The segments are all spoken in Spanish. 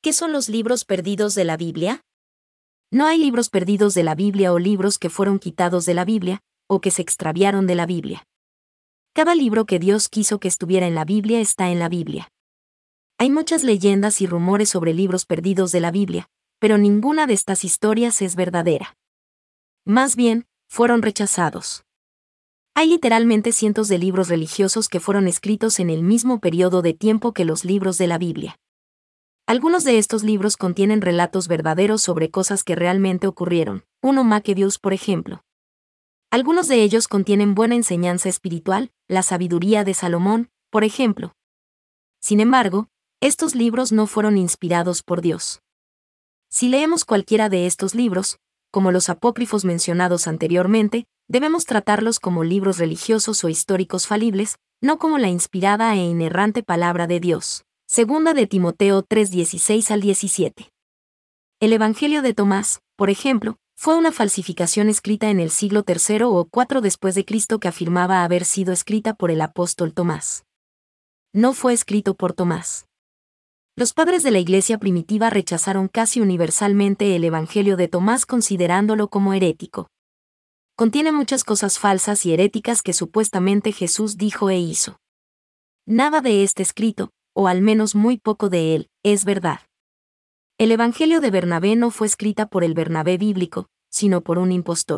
¿Qué son los libros perdidos de la Biblia? No hay libros perdidos de la Biblia o libros que fueron quitados de la Biblia, o que se extraviaron de la Biblia. Cada libro que Dios quiso que estuviera en la Biblia está en la Biblia. Hay muchas leyendas y rumores sobre libros perdidos de la Biblia, pero ninguna de estas historias es verdadera. Más bien, fueron rechazados. Hay literalmente cientos de libros religiosos que fueron escritos en el mismo periodo de tiempo que los libros de la Biblia. Algunos de estos libros contienen relatos verdaderos sobre cosas que realmente ocurrieron, 1 Macabeos por ejemplo. Algunos de ellos contienen buena enseñanza espiritual, la sabiduría de Salomón, por ejemplo. Sin embargo, estos libros no fueron inspirados por Dios. Si leemos cualquiera de estos libros, como los apócrifos mencionados anteriormente, debemos tratarlos como libros religiosos o históricos falibles, no como la inspirada e inerrante palabra de Dios. Segunda de Timoteo 3:16 al 17. El Evangelio de Tomás, por ejemplo, fue una falsificación escrita en el siglo III o IV después de Cristo que afirmaba haber sido escrita por el apóstol Tomás. No fue escrito por Tomás. Los padres de la Iglesia primitiva rechazaron casi universalmente el Evangelio de Tomás considerándolo como herético. Contiene muchas cosas falsas y heréticas que supuestamente Jesús dijo e hizo. Nada de este escrito, o al menos muy poco de él, es verdad. El Evangelio de Bernabé no fue escrita por el Bernabé bíblico, sino por un impostor.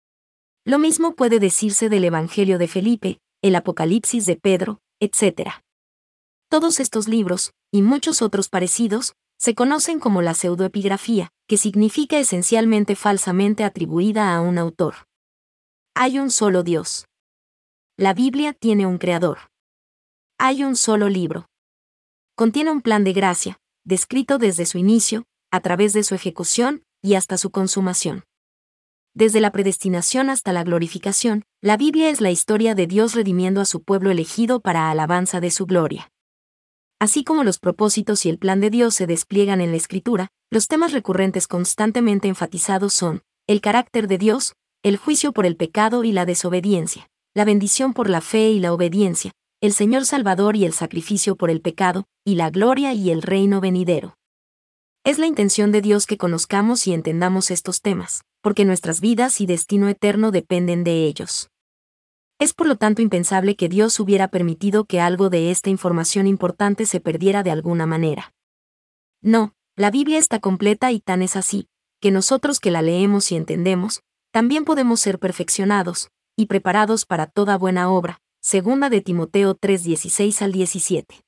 Lo mismo puede decirse del Evangelio de Felipe, el Apocalipsis de Pedro, etc. Todos estos libros, y muchos otros parecidos, se conocen como la pseudoepigrafía, que significa esencialmente falsamente atribuida a un autor. Hay un solo Dios. La Biblia tiene un creador. Hay un solo libro. Contiene un plan de gracia, descrito desde su inicio, a través de su ejecución, y hasta su consumación. Desde la predestinación hasta la glorificación, la Biblia es la historia de Dios redimiendo a su pueblo elegido para alabanza de su gloria. Así como los propósitos y el plan de Dios se despliegan en la Escritura, los temas recurrentes constantemente enfatizados son el carácter de Dios, el juicio por el pecado y la desobediencia, la bendición por la fe y la obediencia, el Señor Salvador y el sacrificio por el pecado, y la gloria y el reino venidero. Es la intención de Dios que conozcamos y entendamos estos temas, porque nuestras vidas y destino eterno dependen de ellos. Es por lo tanto impensable que Dios hubiera permitido que algo de esta información importante se perdiera de alguna manera. No, la Biblia está completa y tan es así, que nosotros que la leemos y entendemos, también podemos ser perfeccionados, y preparados para toda buena obra. Segunda de Timoteo 3:16 al 17.